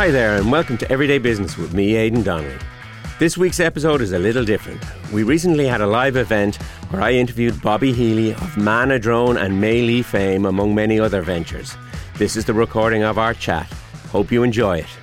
Hi there and welcome to Everyday Business with me, Aidan Donnelly. This week's episode is a little different. We recently had a live event where I interviewed Bobby Healy of Manadrone and Melee fame, among many other ventures. This is the recording of our chat. Hope you enjoy it.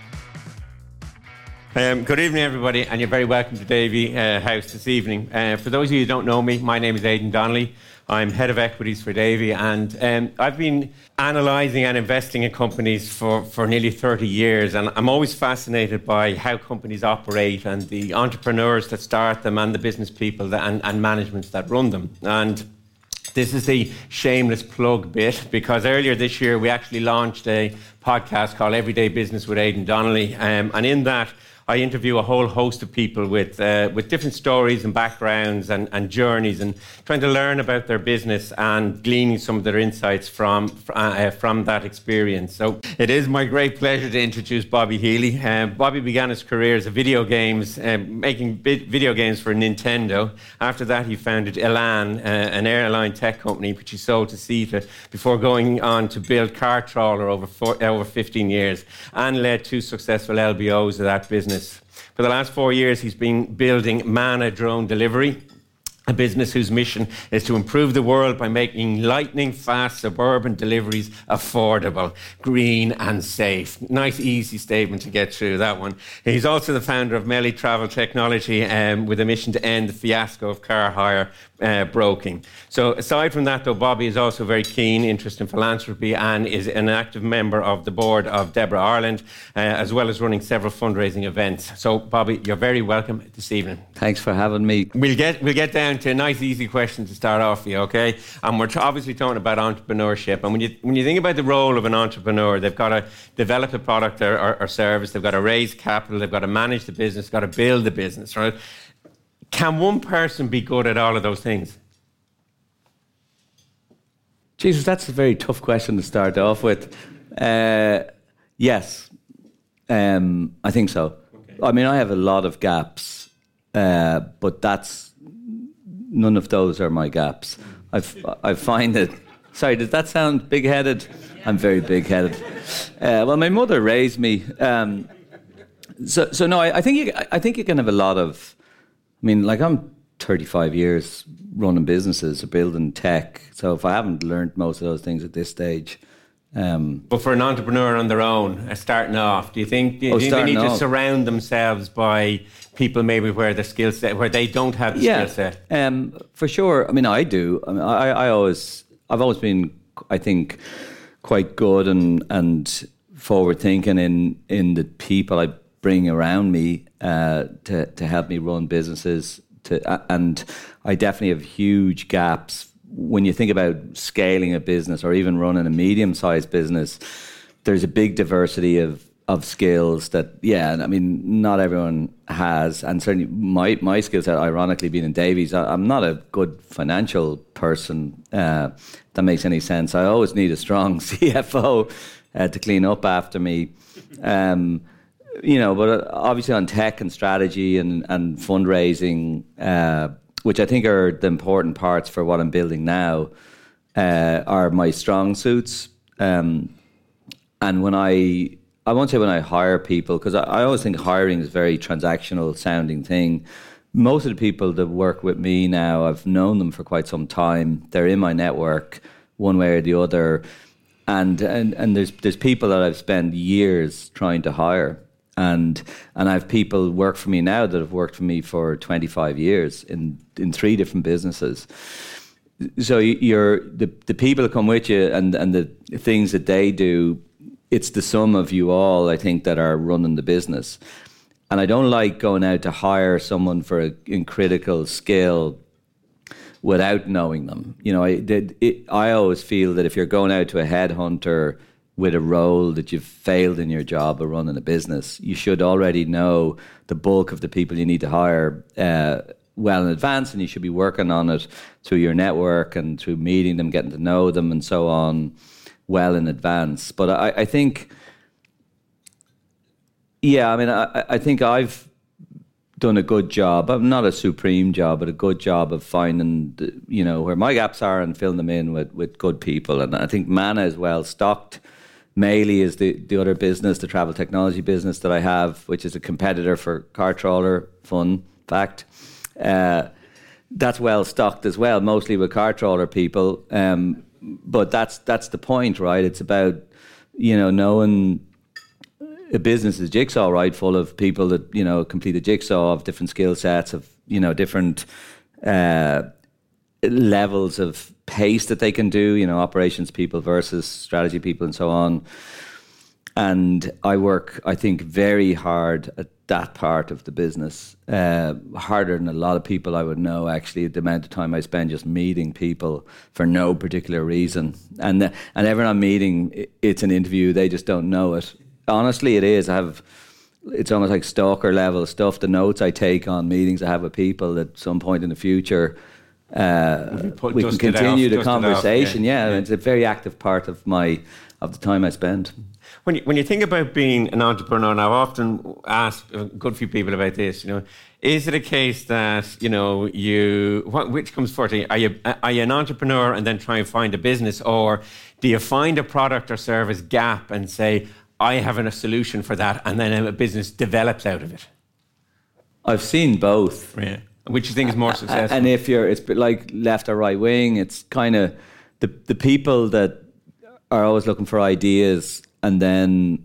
Good evening, everybody, and you're very welcome to Davy House this evening. For those of you who don't know me, my name is Aidan Donnelly. I'm head of equities for Davy, and I've been analysing and investing in companies for nearly 30 years, and I'm always fascinated by how companies operate and the entrepreneurs that start them and the business people and managements that run them. And this is a shameless plug bit, because earlier this year we actually launched a podcast called Everyday Business with Aidan Donnelly, and in that I interview a whole host of people with different stories and backgrounds and journeys, and trying to learn about their business and gleaning some of their insights from that experience. So it is my great pleasure to introduce Bobby Healy. Bobby began his career as making video games for Nintendo. After that, he founded Elan, an airline tech company, which he sold to CETA before going on to build Car Trawler over 15 years, and led two successful LBOs of that business. For the last 4 years, he's been building Manadrone Delivery, a business whose mission is to improve the world by making lightning-fast suburban deliveries affordable, green and safe. Nice, easy statement to get through, that one. He's also the founder of Melee Travel Technology, with a mission to end the fiasco of car hire broking. So aside from that, though, Bobby is also very keen interest in philanthropy and is an active member of the board of Deborah Ireland, as well as running several fundraising events. So, Bobby, you're very welcome this evening. Thanks for having me. We'll get down to a nice, easy question to start off with you, okay? And we're obviously talking about entrepreneurship. And when you think about the role of an entrepreneur, they've got to develop a product or service, they've got to raise capital, they've got to manage the business, got to build the business, right? Can one person be good at all of those things? Jesus, that's a very tough question to start off with. Yes, I think so. Okay. I mean, I have a lot of gaps, but none of those are my gaps. I find that. Sorry, does that sound big-headed? I'm very big-headed. Well, my mother raised me. So no, I think you can have a lot of. I mean, like, I'm 35 years running businesses, building tech. So if I haven't learned most of those things at this stage. But for an entrepreneur on their own, starting off, do you think they need to surround themselves by people maybe where the skill set, where they don't have the skill set? For sure. I mean, I do. I mean, I've always been, I think, quite good and forward thinking in the people I bring around me to help me run businesses. And I definitely have huge gaps. When you think about scaling a business or even running a medium-sized business, there's a big diversity of skills that, I mean, not everyone has. And certainly my skill set, ironically, being in Davies, I'm not a good financial person. That makes any sense. I always need a strong CFO to clean up after me. But obviously on tech and strategy and fundraising, which I think are the important parts for what I'm building now, are my strong suits. And when I won't say when I hire people, because I always think hiring is a very transactional sounding thing. Most of the people that work with me now, I've known them for quite some time. They're in my network one way or the other. And there's people that I've spent years trying to hire. And I have people work for me now that have worked for me for 25 years in 3 different businesses. So the people that come with you and the things that they do, it's the sum of you all, I think, that are running the business. And I don't like going out to hire someone for a critical skill without knowing them. You know, I always feel that if you're going out to a headhunter with a role that you've failed in your job of running a business, you should already know the bulk of the people you need to hire well in advance, and you should be working on it through your network and through meeting them, getting to know them and so on well in advance. But I think, I think I've done a good job. I'm not a supreme job, but a good job of finding, where my gaps are and filling them in with good people. And I think Mana is well stocked Meili is the other business, the travel technology business that I have, which is a competitor for CarTrawler. Fun fact. That's well stocked as well, mostly with CarTrawler people. But that's the point, right? It's about, knowing a business is jigsaw, right? Full of people that, complete a jigsaw of different skill sets, of, different levels of pace that they can do, operations people versus strategy people and so on. And I work, I think, very hard at that part of the business, harder than a lot of people I would know, actually, the amount of time I spend just meeting people for no particular reason. And everyone I'm meeting, it's an interview, they just don't know it. Honestly, it is. It's almost like stalker level stuff, the notes I take on meetings I have with people at some point in the future. We can continue the conversation. Yeah, it's a very active part of the time I spend. When you think about being an entrepreneur, and I've often asked a good few people about this, is it a case that which comes first? Are you an entrepreneur and then try and find a business, or do you find a product or service gap and say, I have a solution for that, and then a business develops out of it? I've seen both. Yeah. Which you think is more successful? And if it's like left or right wing, it's kind of the people that are always looking for ideas and then,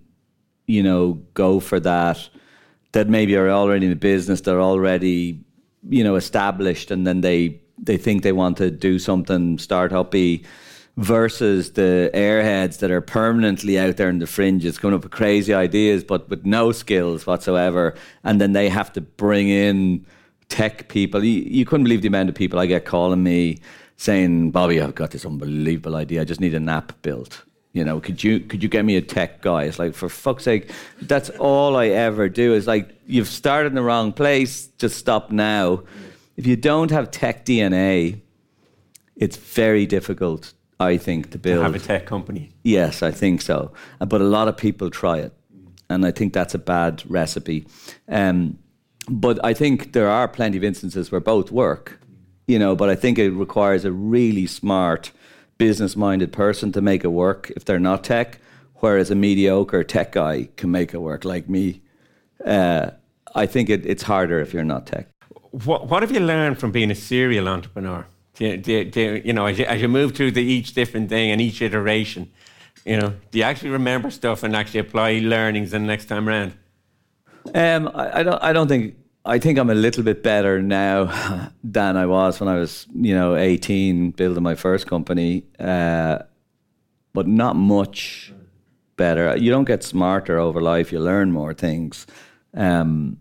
go for that maybe are already in the business, they're already, established, and then they think they want to do something start-up-y, versus the airheads that are permanently out there in the fringes coming up with crazy ideas but with no skills whatsoever, and then they have to bring in tech people. You couldn't believe the amount of people I get calling me saying, Bobby, I've got this unbelievable idea, I just need an app built. Could you get me a tech guy? It's like, for fuck's sake, that's all I ever do. Is like, you've started in the wrong place, just stop now. If you don't have tech DNA, it's very difficult, I think, to build. Have a tech company. Yes, I think so. But a lot of people try it. And I think that's a bad recipe. But I think there are plenty of instances where both work, but I think it requires a really smart, business-minded person to make it work if they're not tech, whereas a mediocre tech guy can make it work, like me. I think it's harder if you're not tech. What have you learned from being a serial entrepreneur? As you move through each different thing and each iteration, do you actually remember stuff and actually apply learnings the next time around? I don't think. I think I'm a little bit better now than I was when I was, 18, building my first company, but not much better. You don't get smarter over life; you learn more things. Am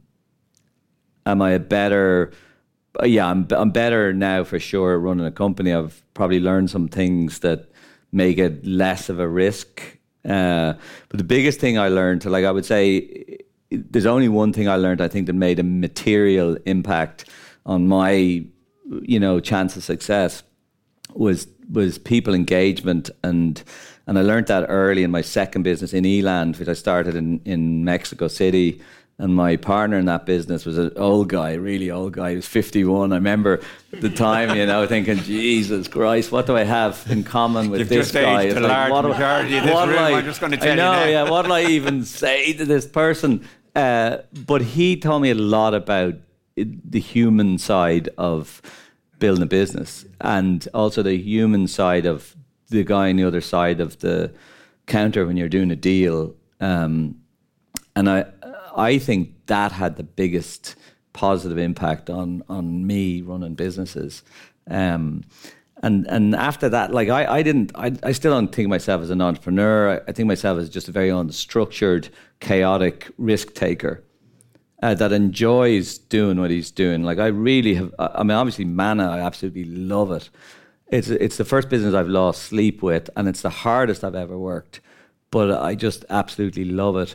I a better? Yeah, I'm better now for sure at running a company. I've probably learned some things that make it less of a risk. But the biggest thing I learned, I would say, there's only one thing I learned, I think, that made a material impact on my, chance of success was people engagement. And I learned that early in my second business in Eland, which I started in Mexico City. And my partner in that business was an old guy, really old guy. He was 51. I remember the time, thinking, Jesus Christ, what do I have in common with this guy? It's like, I'm just going to tell you now. Yeah, what do I even say to this person? But he told me a lot about the human side of building a business, and also the human side of the guy on the other side of the counter when you're doing a deal. And I think that had the biggest positive impact on me running businesses. And after that, I still don't think of myself as an entrepreneur. I think myself as just a very unstructured, chaotic risk taker that enjoys doing what he's doing. I really have. Obviously, Mana, I absolutely love it. It's the first business I've lost sleep with, and it's the hardest I've ever worked. But I just absolutely love it.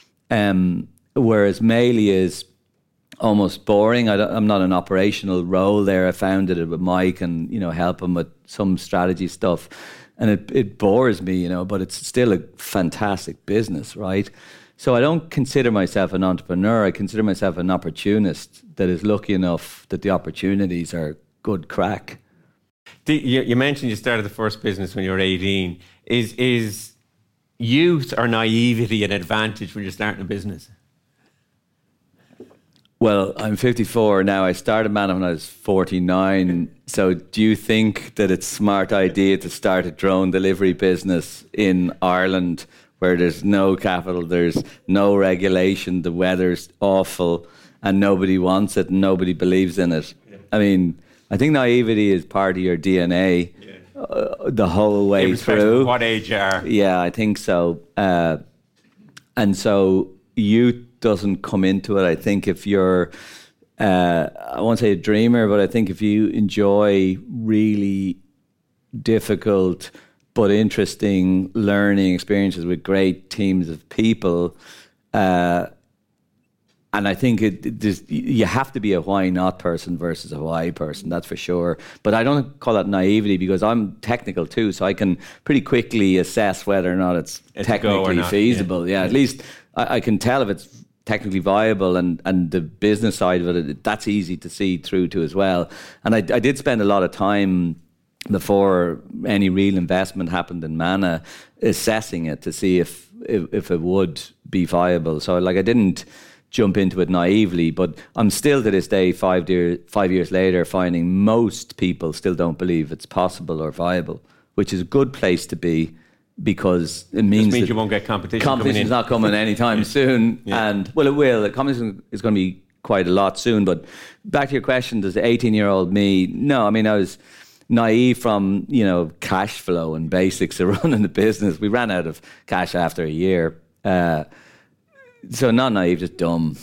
Whereas Meili is almost boring. I'm not an operational role there. I founded it with Mike and, help him with some strategy stuff. And it bores me, but it's still a fantastic business, right? So I don't consider myself an entrepreneur. I consider myself an opportunist that is lucky enough that the opportunities are good crack. You mentioned you started the first business when you were 18. Is youth or naivety an advantage when you're starting a business? Well, I'm 54 now. I started Mana when I was 49. So do you think that it's a smart idea to start a drone delivery business in Ireland where there's no capital, there's no regulation, the weather's awful and nobody wants it and nobody believes in it? Yeah. I mean, I think naivety is part of your DNA the whole way through. What age you are. Yeah, I think so. And so youth doesn't come into it. I think if you're, I won't say a dreamer, but I think if you enjoy really difficult but interesting learning experiences with great teams of people, and I think you have to be a why not person versus a why person, that's for sure. But I don't call that naivety because I'm technical too, so I can pretty quickly assess whether or not it's technically feasible. Yeah, at least I can tell if it's technically viable, and the business side of it, that's easy to see through to as well. And I did spend a lot of time before any real investment happened in Mana assessing it to see if it would be viable. So like I didn't jump into it naively, but I'm still to this day, 5 years later, finding most people still don't believe it's possible or viable, which is a good place to be because it means you won't get competition. Competition's not coming anytime soon, and well, it will. The competition is going to be quite a lot soon. But back to your question, does the 18-year-old me? No, I mean I was naive from cash flow and basics of running the business. We ran out of cash after a year. So not naive, just dumb.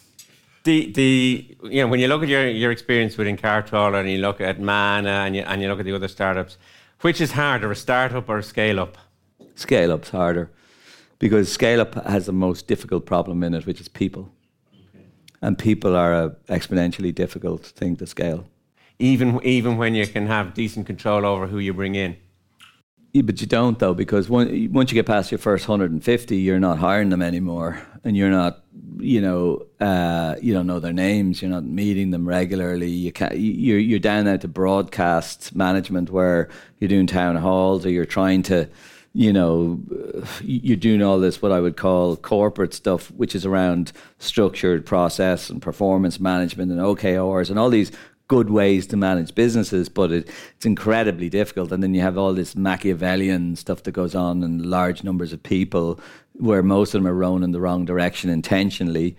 When you look at your experience within Cartrawler and you look at Mana and you look at the other startups, which is harder, a startup or a scale up? Scale up's harder because scale up has the most difficult problem in it, which is people. Okay. And people are an exponentially difficult thing to scale. Even when you can have decent control over who you bring in. Yeah, but you don't though, because once you get past your first 150, you're not hiring them anymore, and you're not, you don't know their names, you're not meeting them regularly. You're down now to broadcast management where you're doing town halls or you're trying to, you're doing all this what I would call corporate stuff, which is around structured process and performance management and OKRs and all these good ways to manage businesses, but it's incredibly difficult. And then you have all this Machiavellian stuff that goes on and large numbers of people where most of them are rowing in the wrong direction intentionally.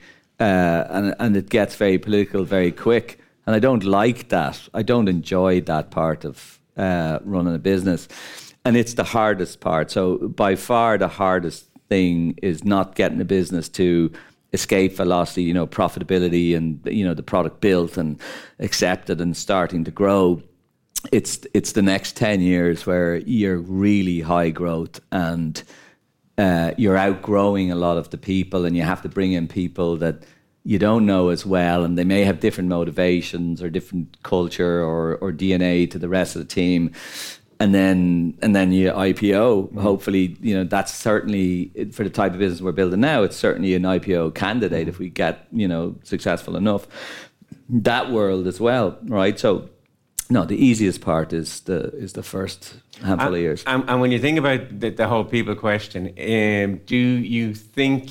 And it gets very political very quick. And I don't like that. I don't enjoy that part of running a business. And it's the hardest part. So by far the hardest thing is not getting a business to escape velocity, profitability and, the product built and accepted and starting to grow. It's the next 10 years where you're really high growth and you're outgrowing a lot of the people, and you have to bring in people that you don't know as well, and they may have different motivations or different culture or DNA to the rest of the team. And then you IPO. Hopefully, that's certainly for the type of business we're building now. It's certainly an IPO candidate if we get successful enough. That world as well, right? So, no, the easiest part is the first handful of years. And when you think about the whole people question, do you think?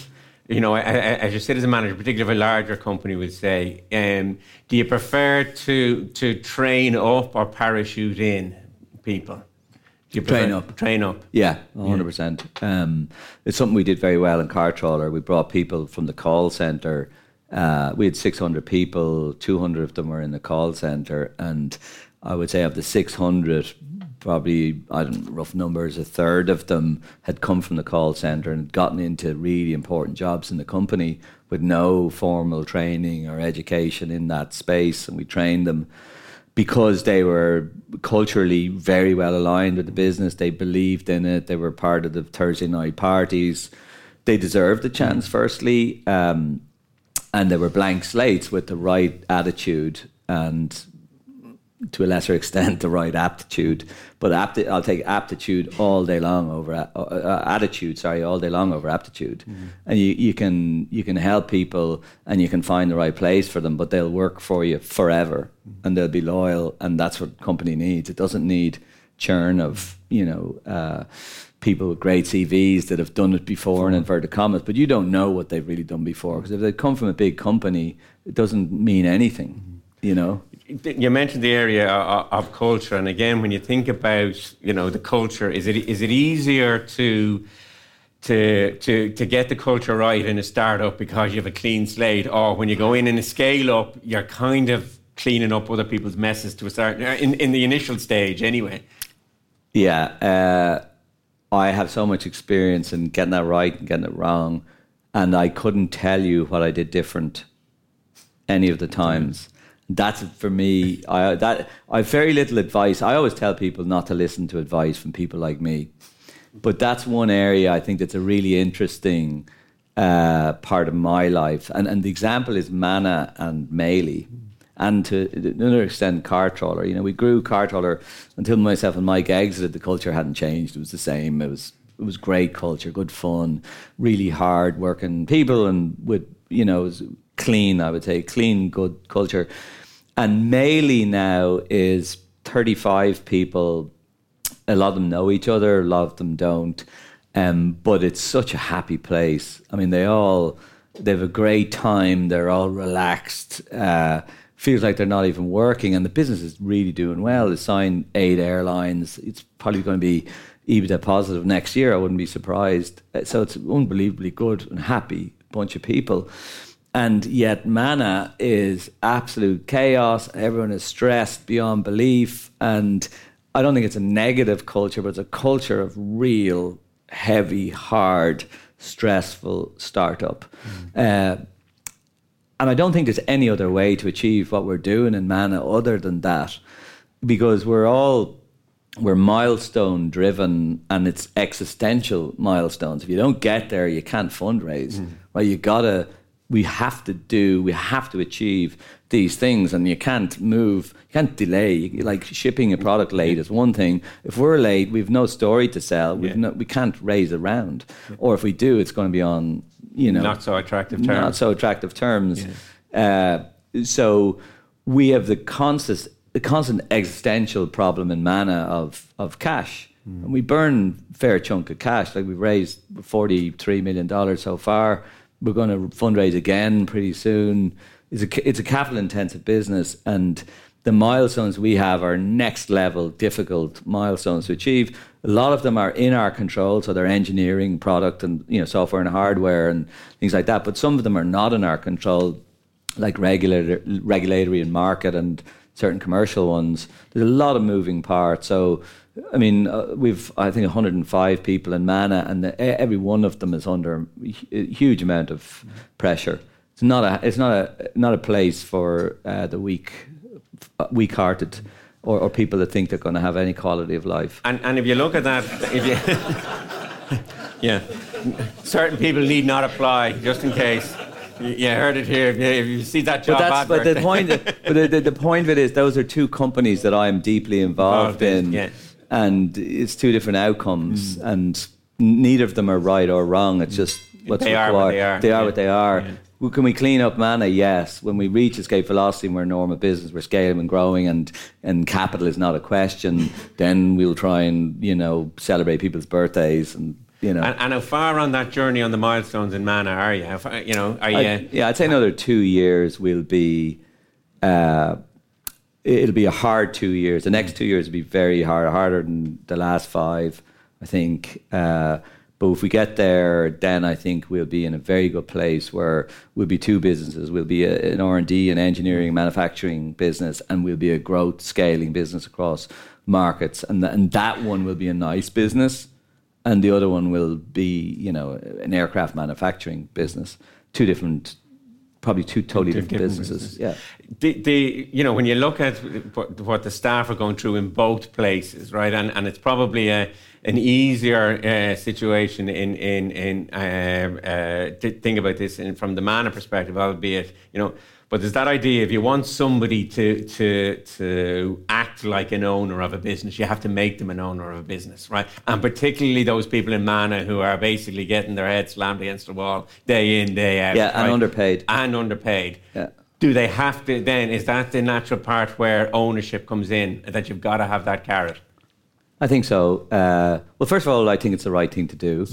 As your citizen manager, particularly of a larger company, would say, do you prefer to train up or parachute in people? Do you train up? Yeah, 100%. It's something we did very well in Cartrawler. We brought people from the call centre. We had 600 people, 200 of them were in the call centre, and I would say of the 600, probably, rough numbers, a third of them had come from the call centre and gotten into really important jobs in the company with no formal training or education in that space, and we trained them because they were culturally very well aligned with the business. They believed in it. They were part of the Thursday night parties. They deserved a chance, firstly, and they were blank slates with the right attitude and, to a lesser extent, the right aptitude. But I'll take aptitude all day long over attitude. All day long over aptitude. Mm-hmm. And you can help people and you can find the right place for them, but they'll work for you forever and they'll be loyal. And that's what company needs. It doesn't need churn of, people with great CVs that have done it before in inverted commas, but you don't know what they've really done before, because if they come from a big company, it doesn't mean anything, You mentioned the area of culture, and again, when you think about the culture, is it easier to get the culture right in a startup because you have a clean slate, or when you go in a scale up, you're kind of cleaning up other people's messes to a start in the initial stage, anyway? Yeah, I have so much experience in getting that right and getting it wrong, and I couldn't tell you what I did different any of the times. That's for me. I have very little advice. I always tell people not to listen to advice from people like me, but that's one area I think that's a really interesting part of my life. And the example is Mana and Meili, and to another extent Cartrawler. We grew Cartrawler until myself and Mike exited. The culture hadn't changed. It was the same. It was great culture, good fun, really hard working people, and with it was clean. I would say clean, good culture. And Meili now is 35 people. A lot of them know each other, a lot of them don't. But it's such a happy place. I mean, they have a great time. They're all relaxed. Feels like they're not even working, and the business is really doing well. They signed 8 airlines. It's probably going to be EBITDA positive next year. I wouldn't be surprised. So it's unbelievably good and happy bunch of people. And yet Mana is absolute chaos. Everyone is stressed beyond belief. And I don't think it's a negative culture, but it's a culture of real, heavy, hard, stressful startup. And I don't think there's any other way to achieve what we're doing in Mana other than that, because we're milestone driven, and it's existential milestones. If you don't get there, you can't fundraise. Right? We have to achieve these things, and you can't delay. Like shipping a product late is one thing. If we're late, we've no story to sell. We can't raise a round, or if we do, it's going to be on not so attractive terms. So we have the constant existential problem in Mana of cash, and we burn a fair chunk of cash. Like, we've raised $43 million so far. We're going to fundraise again pretty soon. It's a capital intensive business, and the milestones we have are next level difficult milestones to achieve. A lot of them are in our control, so they're engineering, product, and software and hardware and things like that. But some of them are not in our control, like regulatory and market and certain commercial ones. There's a lot of moving parts. So, I mean, we've, I think, 105 people in Mana, and every one of them is under a huge amount of pressure. It's not a place for the weak-hearted or people that think they're going to have any quality of life. And if you look at that, certain people need not apply, just in case. You heard it here. If you see that job advert. But the point of it is, those are two companies that I'm deeply involved in. Yeah. And it's two different outcomes, and neither of them are right or wrong. It's just what's required. They are what they are. Yeah. Well, can we clean up Mana? Yes. When we reach escape velocity and we're a normal business, we're scaling and growing, and capital is not a question, then we'll try and celebrate people's birthdays and. And how far on that journey on the milestones in Mana are you? I'd say another 2 years will be. It'll be a hard 2 years. The next 2 years will be very hard, harder than the last 5, I think. But if we get there, then I think we'll be in a very good place where we'll be two businesses. We'll be an R&D and engineering manufacturing business, and we'll be a growth scaling business across markets. And that one will be a nice business, and the other one will be, an aircraft manufacturing business. Probably two totally different businesses. Yeah. When you look at what the staff are going through in both places, right, and it's probably an easier situation to think about this from the Mana perspective, albeit, but there's that idea, if you want somebody to act like an owner of a business, you have to make them an owner of a business, right? And particularly those people in Mana who are basically getting their head slammed against the wall day in, day out. Yeah, and right? underpaid. Yeah. Do they have to then, is that the natural part where ownership comes in, that you've got to have that carrot? I think so. Well, first of all, I think it's the right thing to do.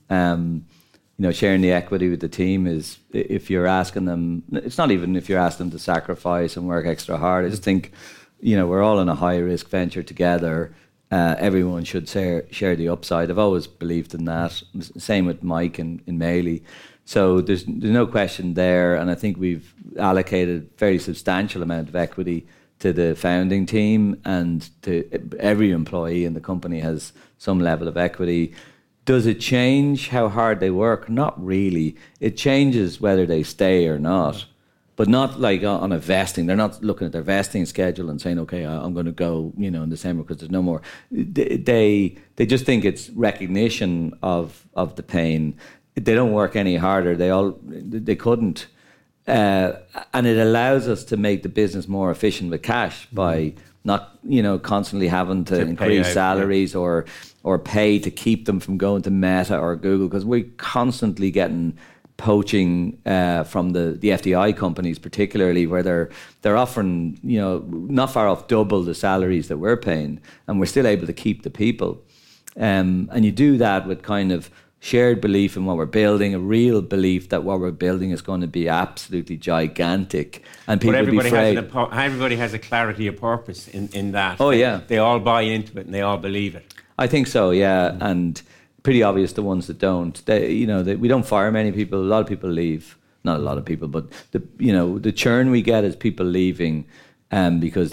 Sharing the equity with the team is, if you're asking them, it's not even if you're asking them to sacrifice and work extra hard. I just think, we're all in a high risk venture together. Everyone should share the upside. I've always believed in that. Same with Mike in Maley. So there's no question there. And I think we've allocated a very substantial amount of equity to the founding team, and to every employee in the company has some level of equity. Does it change how hard they work? Not really. It changes whether they stay or not, but not like on a vesting. They're not looking at their vesting schedule and saying, okay, I'm going to go, in December because there's no more. They just think it's recognition of the pain. They don't work any harder. They couldn't. And it allows us to make the business more efficient with cash by not, constantly having to increase salaries or pay to keep them from going to Meta or Google, because we're constantly getting poaching from the FDI companies, particularly, where they're offering, not far off double the salaries that we're paying, and we're still able to keep the people. And you do that with kind of shared belief in what we're building, a real belief that what we're building is going to be absolutely gigantic, and people be afraid. Everybody has a clarity of purpose in that. Oh, yeah. They all buy into it and they all believe it. I think so, yeah. And pretty obvious the ones that don't. We don't fire many people. A lot of people leave. Not a lot of people, but the churn we get is people leaving because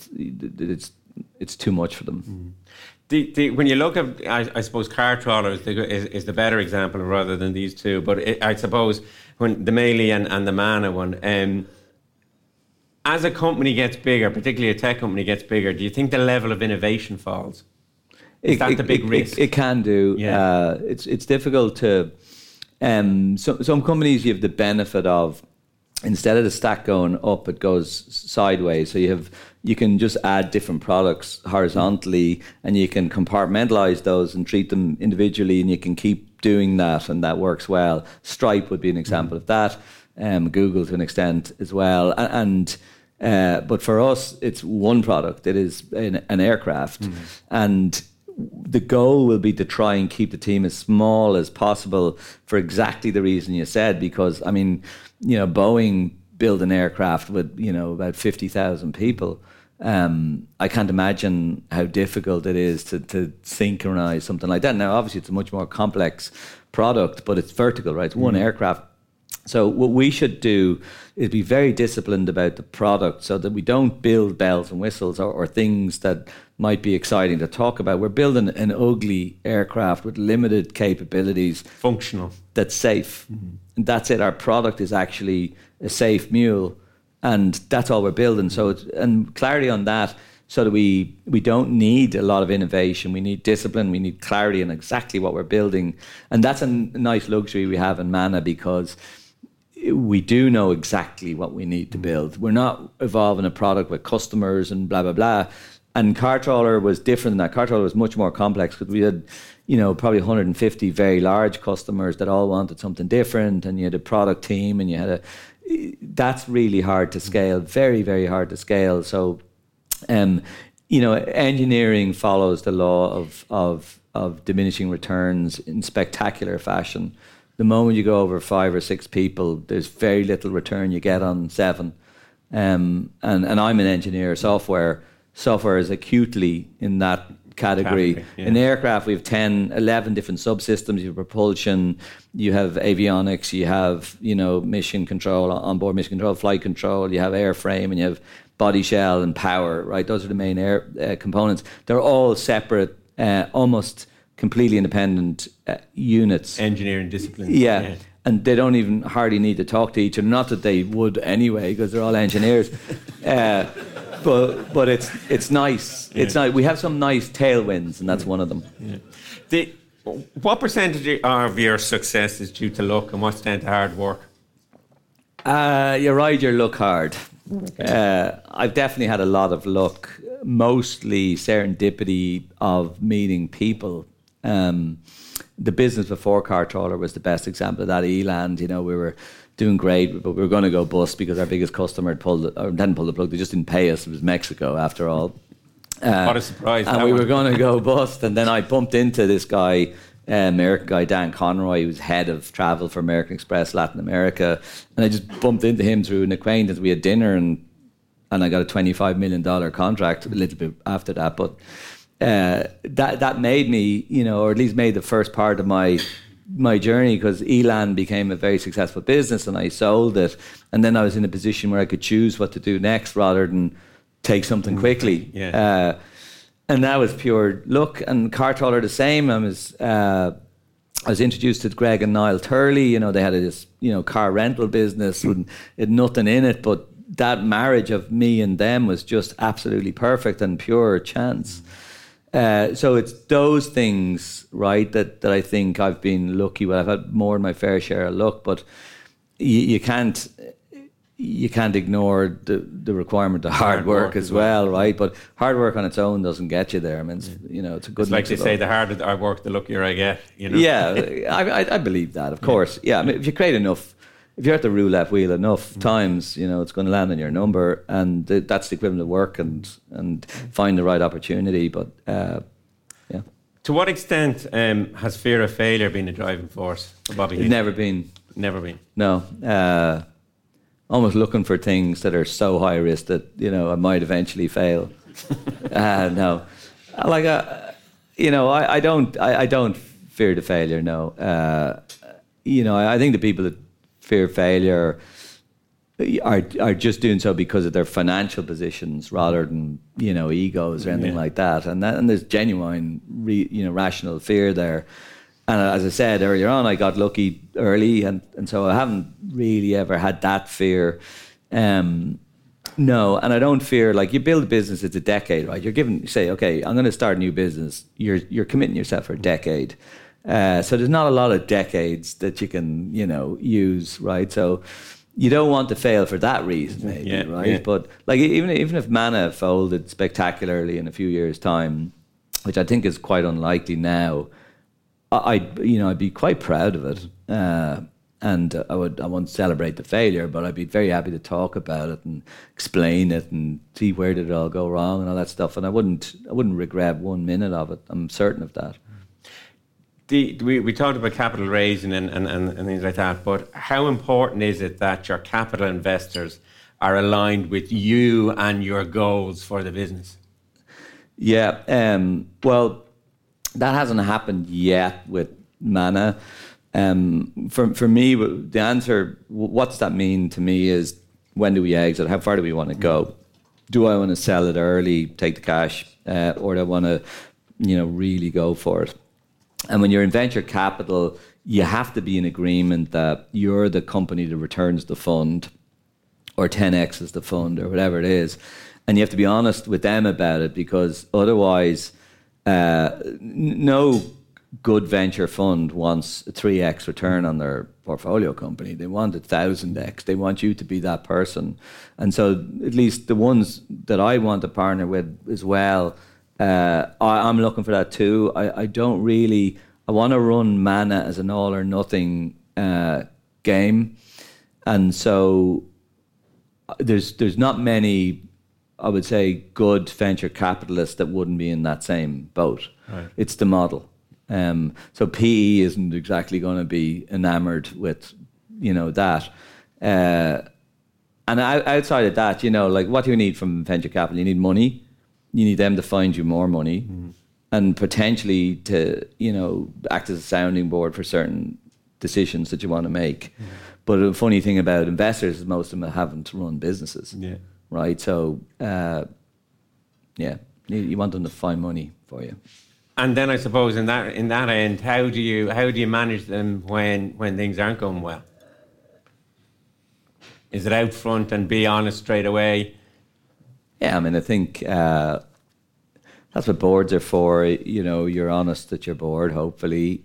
it's too much for them. Mm. When you look at, I suppose, Car Trawler is the better example rather than these two. But I suppose when the Maley and the Mana one, as a company gets bigger, particularly a tech company gets bigger, do you think the level of innovation falls? Is that the big risk? It can do. Yeah. It's difficult to. Some companies you have the benefit of, instead of the stack going up, it goes sideways. So you can just add different products horizontally, and you can compartmentalize those and treat them individually, and you can keep doing that, and that works well. Stripe would be an example of that. Google to an extent as well. But for us, it's one product. It is an aircraft, and the goal will be to try and keep the team as small as possible for exactly the reason you said, because Boeing build an aircraft with about 50,000 people. I can't imagine how difficult it is to synchronize something like that. Now, obviously, it's a much more complex product, but it's vertical, right? It's one aircraft. So what we should do is be very disciplined about the product, so that we don't build bells and whistles or things that might be exciting to talk about. We're building an ugly aircraft with limited capabilities. Functional. That's safe. And that's it. Our product is actually a safe mule, and that's all we're building. So and clarity on that, so that we don't need a lot of innovation. We need discipline. We need clarity on exactly what we're building. And that's a nice luxury we have in Mana, because we do know exactly what we need to build. We're not evolving a product with customers and blah, blah, blah. And Car Trawler was different than that. Car Trawler was much more complex, because we had, probably 150 very large customers that all wanted something different, and you had a product team, and you had that's really hard to scale, very, very hard to scale. So, engineering follows the law of diminishing returns in spectacular fashion. The moment you go over 5 or 6 people, there's very little return you get on 7. And I'm an engineer. Software is acutely in that category. Yeah. In aircraft, we have 10, 11 different subsystems. You have propulsion, you have avionics, you have mission control, onboard mission control, flight control, you have airframe, and you have body shell and power. Right, those are the main air components. They're all separate, almost completely independent units. Engineering disciplines. Yeah. And they don't even hardly need to talk to each other. Not that they would anyway, because they're all engineers. But it's nice. Yeah. It's nice. We have some nice tailwinds, and that's one of them. Yeah. What percentage of your success is due to luck, and what's down to hard work? You ride your luck hard. Okay. I've definitely had a lot of luck, mostly serendipity of meeting people. The business before Car Trawler was the best example of that. Eland, we were doing great, but we were going to go bust because our biggest customer hadn't pulled the plug. They just didn't pay us. It was Mexico, after all. What a surprise. And we were going to go bust. And then I bumped into this guy, American guy, Dan Conroy, who was head of travel for American Express Latin America. And I just bumped into him through an acquaintance. We had dinner and I got a $25 million contract a little bit after that. But that made me, or at least made the first part of my journey, because Elan became a very successful business and I sold it. And then I was in a position where I could choose what to do next rather than take something quickly. Yeah. And that was pure luck. And Cartall the same. I was introduced to Greg and Niall Turley. They had this, car rental business and it had nothing in it. But that marriage of me and them was just absolutely perfect and pure chance. So it's those things, right, that I think I've been lucky with. I've had more than my fair share of luck, but you can't ignore the requirement of hard work as well, right? But hard work on its own doesn't get you there. I mean, it's a good. It's like they say, the harder I work, the luckier I get. Yeah, I believe that, of course. Yeah, I mean, if you create enough. If you're at the roulette wheel enough times, it's going to land on your number, and that's the equivalent of work and find the right opportunity. But yeah. To what extent has fear of failure been a driving force for Bobby Healy? Never been. Never been. No. Almost looking for things that are so high risk that I might eventually fail. No, like I don't fear the failure. No. I think the people that fear failure are just doing so because of their financial positions rather than egos or anything like that. And there's genuine rational fear there. And as I said earlier on, I got lucky early, and so I haven't really ever had that fear. No, and I don't fear, like, you build a business, it's a decade, right? You say, okay, I'm going to start a new business. You're committing yourself for a decade. So there's not a lot of decades that you can, use, right? So you don't want to fail for that reason, maybe, right? Yeah. But like even if Mana folded spectacularly in a few years' time, which I think is quite unlikely now, I'd be quite proud of it, and I won't celebrate the failure, but I'd be very happy to talk about it and explain it and see where did it all go wrong and all that stuff. And I wouldn't regret 1 minute of it. I'm certain of that. We talked about capital raising and things like that, but how important is it that your capital investors are aligned with you and your goals for the business? Yeah, well, that hasn't happened yet with Mana. For me, the answer, what's that mean to me, is when do we exit? How far do we want to go? Do I want to sell it early, take the cash, or do I want to, really go for it? And when you're in venture capital, you have to be in agreement that you're the company that returns the fund or 10X's the fund or whatever it is. And you have to be honest with them about it, because otherwise, no good venture fund wants a 3X return on their portfolio company. They want 1,000X. They want you to be that person. And so at least the ones that I want to partner with as well, I'm looking for that too. I want to run Mana as an all or nothing game. And so there's not many, I would say, good venture capitalists that wouldn't be in that same boat. Right. It's the model. So PE isn't exactly going to be enamored with, that. And outside of that, like, what do you need from venture capital? You need money. You need them to find you more money, and potentially to, act as a sounding board for certain decisions that you want to make. But the funny thing about investors is most of them haven't run businesses. Yeah. Right. So, you want them to find money for you. And then I suppose in that end, how do you manage them when things aren't going well? Is it out front and be honest straight away? Yeah, I mean, I think that's what boards are for. You're honest at your board, hopefully.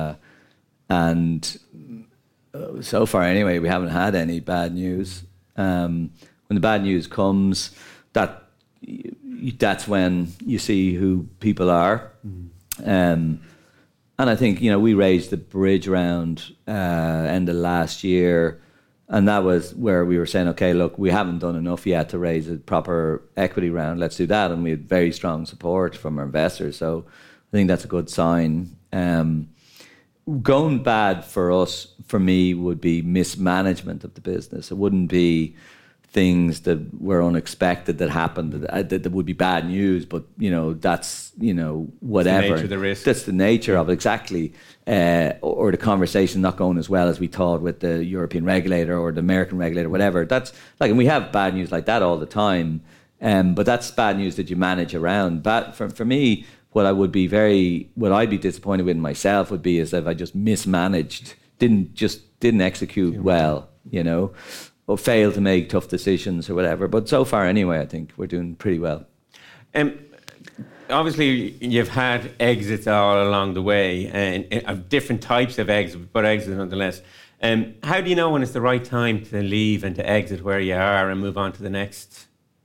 And so far, anyway, we haven't had any bad news. When the bad news comes, that's when you see who people are. And I think, we raised the bridge round end of last year, And that was where we were saying, okay, look, we haven't done enough yet to raise a proper equity round. Let's do that. And we had very strong support from our investors. So I think that's a good sign. Going bad for us, for me, would be mismanagement of the business. It wouldn't be things that were unexpected that happened that would be bad news, but that's whatever. It's the nature of the risk. That's the nature of it, exactly. Or the conversation not going as well as we thought with the European regulator or the American regulator, whatever. That's like, and we have bad news like that all the time. But that's bad news that you manage around. But for me, what I'd be disappointed with myself would be is if I just mismanaged, didn't execute well, or fail to make tough decisions or whatever. But so far, anyway, I think we're doing pretty well. Obviously, you've had exits all along the way, and of different types of exits, but exits nonetheless. How do you know when it's the right time to leave and to exit where you are and move on to the next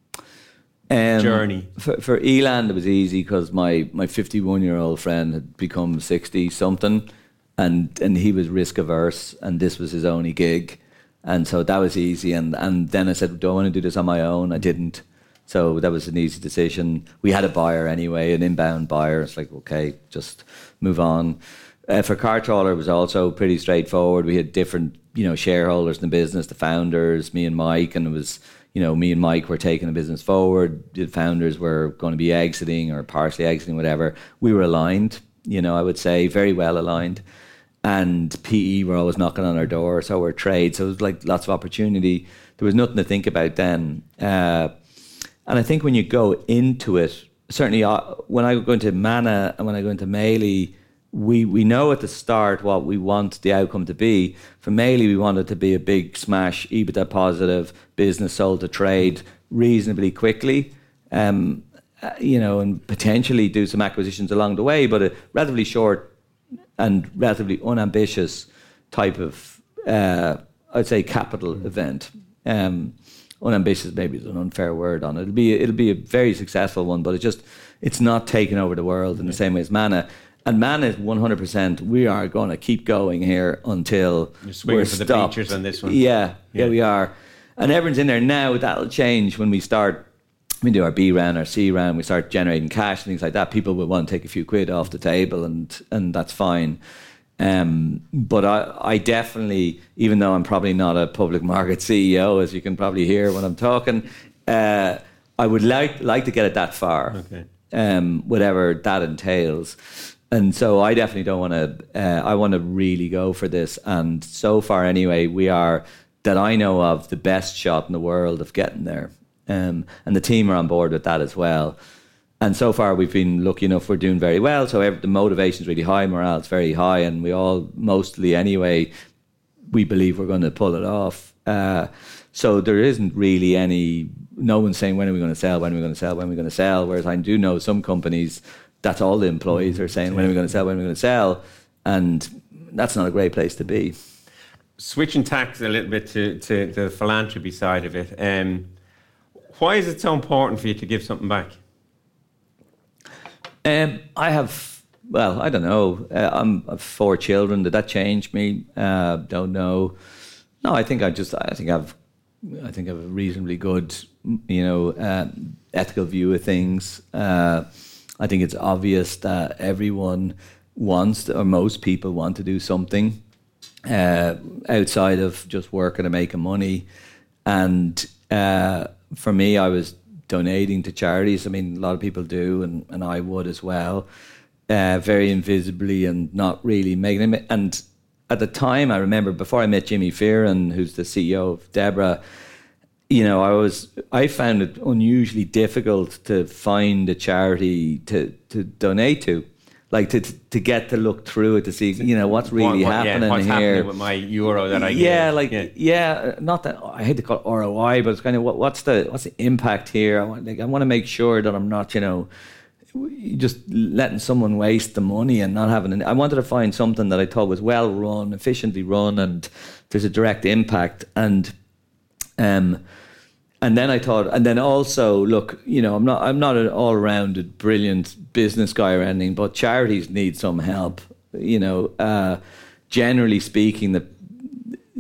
journey? For Eland, it was easy because my 51-year-old friend had become 60-something, and he was risk averse, and this was his only gig. And so that was easy. And then I said, do I want to do this on my own? I didn't. So that was an easy decision. We had a buyer anyway, an inbound buyer. It's like, okay, just move on. For Cartrawler, it was also pretty straightforward. We had different, shareholders in the business, the founders, me and Mike. And it was, me and Mike were taking the business forward. The founders were going to be exiting or partially exiting, whatever. We were aligned, I would say, very well aligned. And PE were always knocking on our door, so were trade. So it was like lots of opportunity. There was nothing to think about then. And I think when you go into it, certainly when I go into Mana and when I go into Meili, we know at the start what we want the outcome to be. For Meili, we want it to be a big smash, EBITDA positive, business sold to trade reasonably quickly, and potentially do some acquisitions along the way, but a relatively short and relatively unambitious type of, I'd say, capital event. Unambitious maybe is an unfair word on it. It'll be a very successful one, but it's not taking over the world in the same way as Mana. And Mana is 100%. We are going to keep going here until we're for stopped. The features on this one. Yeah, we are. And everyone's in there now. That'll change when we start. We do our B round, our C round, we start generating cash and things like that. People will want to take a few quid off the table, and that's fine. But I definitely, even though I'm probably not a public market CEO, as you can probably hear when I'm talking, I would like to get it that far, whatever that entails. And so I definitely don't want to, I want to really go for this. And so far anyway, we are, that I know of, the best shot in the world of getting there. And the team are on board with that as well. And so far we've been lucky enough, we're doing very well. So the motivation's really high, morale's very high, and we all, mostly anyway, we believe we're going to pull it off. So there isn't really no one's saying, when are we going to sell, when are we going to sell, when are we going to sell? Whereas I do know some companies, that's all the employees are saying, when are we going to sell, when are we going to sell? And that's not a great place to be. Switching tacks a little bit to the philanthropy side of it. Why is it so important for you to give something back? I don't know. I have 4 children. Did that change me? Don't know. No, I think I have a reasonably good, ethical view of things. I think it's obvious that everyone wants to, or most people want to do something outside of just working and making money. And for me, I was donating to charities. I mean, a lot of people do, and I would as well, very invisibly and not really making it. And at the time, I remember before I met Jimmy Fearon, who's the CEO of Deborah, I found it unusually difficult to find a charity to donate to. Like to get to look through it to see, what's really happening what's here. Happening with my euro that I give. Not that I hate to call it ROI, but it's kind of what's the impact here. I want to make sure that I'm not, just letting someone waste the money and not having. I wanted to find something that I thought was well run, efficiently run, and there's a direct impact. And then I thought, and then also, look, I'm not an all-rounded brilliant business guy or anything, but charities need some help. Generally speaking,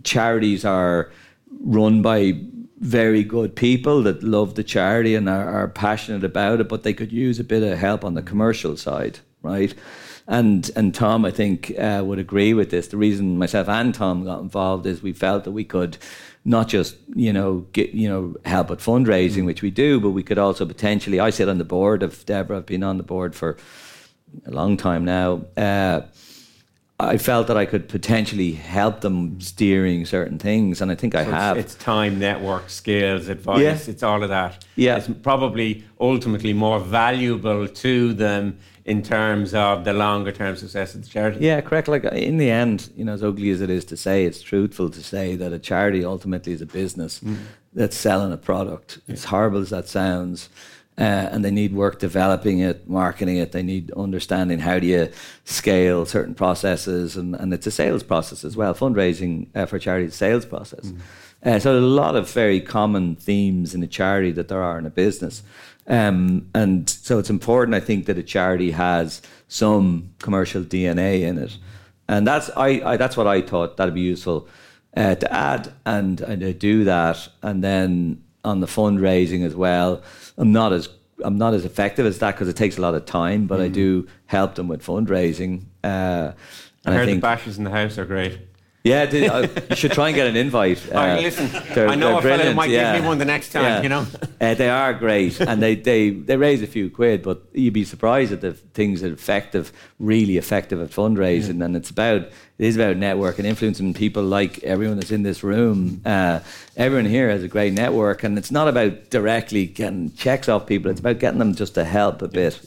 charities are run by very good people that love the charity and are passionate about it, but they could use a bit of help on the commercial side, right? And Tom, I think, would agree with this. The reason myself and Tom got involved is we felt that we could not just, get, help at fundraising, which we do, but we could also potentially, I sit on the board of Deborah, I've been on the board for a long time now. I felt that I could potentially help them steering certain things, and I think I have. It's time, network, skills, advice, it's all of that. Yeah. It's probably ultimately more valuable to them in terms of the longer term success of the charity. Yeah, correct. Like in the end, as ugly as it is to say, it's truthful to say that a charity ultimately is a business that's selling a product. Yeah. As horrible as that sounds. And they need work developing it, marketing it. They need understanding how do you scale certain processes, and it's a sales process as well. Fundraising for charity is a sales process. So there's a lot of very common themes in a charity that there are in a business. And so it's important, I think, that a charity has some commercial DNA in it. And that's what I thought that'd be useful to add, and I do that. And then on the fundraising as well, I'm not as effective as that because it takes a lot of time, but I do help them with fundraising. And I heard the bashes in the house are great. Yeah, you should try and get an invite. Listen, I know a fellow might give me one the next time, They are great, and they raise a few quid, but you'd be surprised at the things that are effective, really effective at fundraising. And it is about network and influencing people like everyone that's in this room. Everyone here has a great network, and it's not about directly getting checks off people. It's about getting them just to help a bit,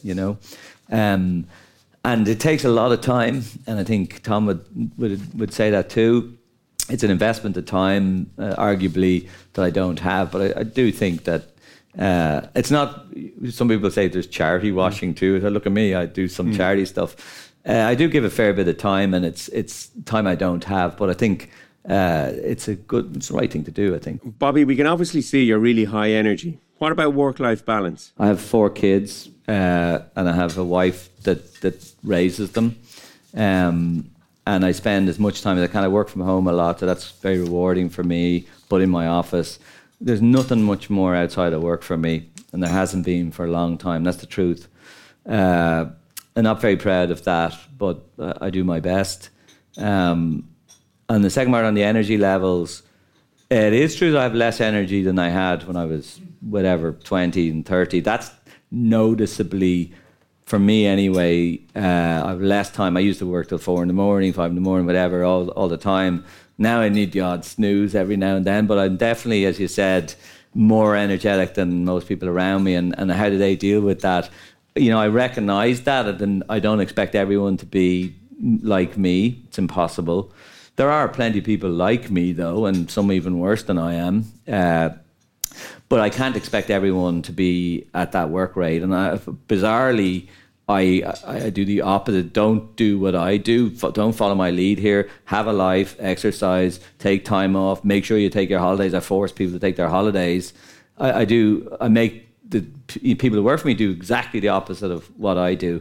And it takes a lot of time, and I think Tom would say that too. It's an investment of time, arguably, that I don't have. But I do think that it's not. Some people say there's charity washing too. So look at me, I do some charity stuff. I do give a fair bit of time, and it's time I don't have. But I think it's the right thing to do, I think. Bobby, we can obviously see you're really high energy. What about work-life balance? I have 4 kids, and I have a wife that raises them. And I spend as much time as I can. I work from home a lot, so that's very rewarding for me. But in my office, there's nothing much more outside of work for me, and there hasn't been for a long time. That's the truth. I'm not very proud of that, but I do my best. And the second part on the energy levels, it is true that I have less energy than I had when I was, 20 and 30. That's noticeably, for me anyway, I have less time. I used to work till 4 in the morning, 5 in the morning, whatever, all the time. Now I need the odd snooze every now and then, but I'm definitely, as you said, more energetic than most people around me. And how do they deal with that? I recognise that, and I don't expect everyone to be like me. It's impossible. There are plenty of people like me, though, and some even worse than I am. But I can't expect everyone to be at that work rate. And bizarrely, I do the opposite. Don't do what I do. Don't follow my lead here. Have a life, exercise, take time off, make sure you take your holidays. I force people to take their holidays. I make the people who work for me do exactly the opposite of what I do.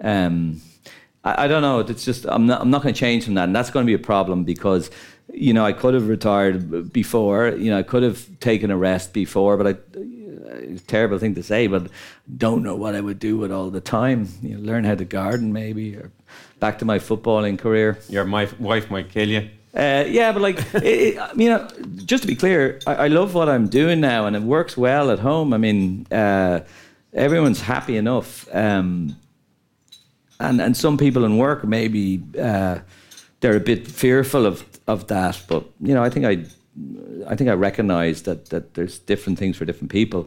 I don't know. It's just I'm not going to change from that, and that's going to be a problem because I could have retired before. I could have taken a rest before, but it's a terrible thing to say. But don't know what I would do with all the time. Learn how to garden maybe, or back to my footballing career. Your wife might kill you. Yeah, but just to be clear, I love what I'm doing now, and it works well at home. I mean, everyone's happy enough. And some people in work maybe they're a bit fearful of that, but I think I recognise that there's different things for different people.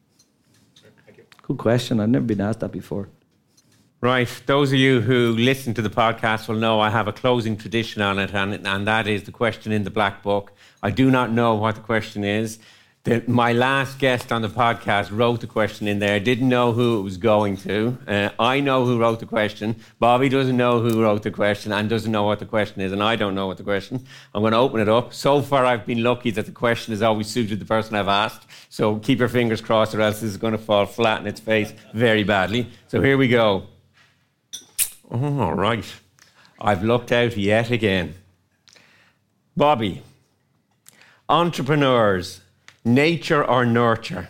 Good question. I've never been asked that before. Right. Those of you who listen to the podcast will know I have a closing tradition on it, and that is the question in the black book. I do not know what the question is. My last guest on the podcast wrote the question in there, didn't know who it was going to. I know who wrote the question. Bobby doesn't know who wrote the question and doesn't know what the question is, and I don't know what the question. I'm going to open it up. So far, I've been lucky that the question has always suited the person I've asked. So keep your fingers crossed or else this is going to fall flat in its face very badly. So here we go. All right. I've looked out yet again. Bobby, Entrepreneurs, nature or nurture?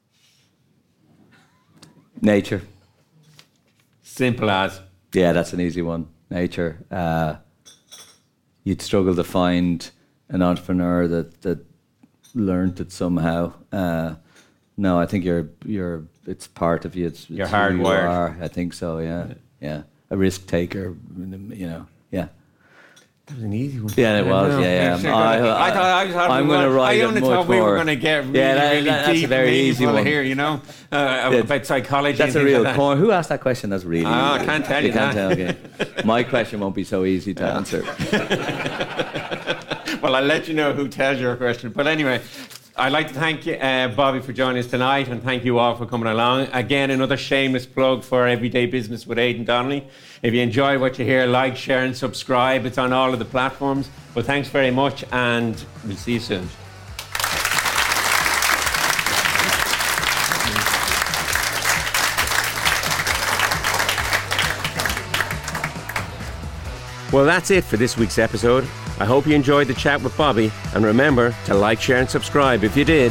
Nature. Simple as. Yeah, that's an easy one. Nature. You'd struggle to find an entrepreneur that learned it somehow. No, I think it's part of you. It's You're who you hardwired. are. I think so. Yeah. A risk taker. Yeah. That was an easy one. Yeah, it was. Yeah. I'm going to write it much more. we were going to get really that's deep a very easy one here, about psychology. That's and a things real like that. corner. Who asked that question? That's really. I can't tell you can't that. tell. Okay. My question won't be so easy to answer. Well, I'll let you know who tells your question. But anyway, I'd like to thank you, Bobby, for joining us tonight, and thank you all for coming along. Again, another shameless plug for Everyday Business with Aidan Donnelly. If you enjoy what you hear, like, share and subscribe. It's on all of the platforms. Well, thanks very much, and we'll see you soon. Well, that's it for this week's episode. I hope you enjoyed the chat with Bobby, and remember to like, share and subscribe if you did.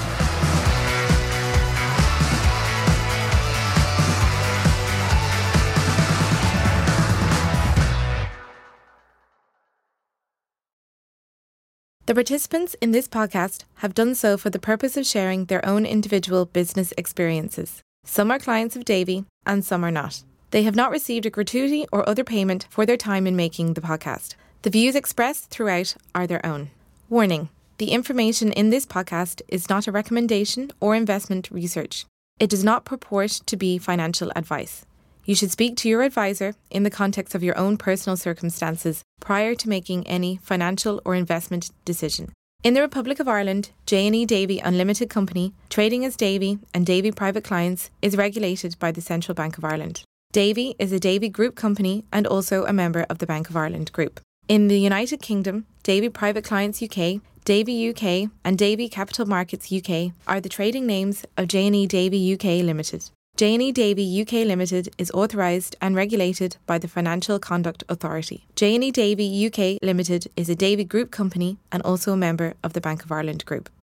The participants in this podcast have done so for the purpose of sharing their own individual business experiences. Some are clients of Davy and some are not. They have not received a gratuity or other payment for their time in making the podcast. The views expressed throughout are their own. Warning: the information in this podcast is not a recommendation or investment research. It does not purport to be financial advice. You should speak to your advisor in the context of your own personal circumstances prior to making any financial or investment decision. In the Republic of Ireland, J&E Davy Unlimited Company, trading as Davy and Davy Private Clients, is regulated by the Central Bank of Ireland. Davy is a Davy Group company and also a member of the Bank of Ireland Group. In the United Kingdom, Davy Private Clients UK, Davy UK and Davy Capital Markets UK are the trading names of J&E Davy UK Limited. J&E Davy UK Limited is authorised and regulated by the Financial Conduct Authority. J&E Davy UK Limited is a Davy Group company and also a member of the Bank of Ireland Group.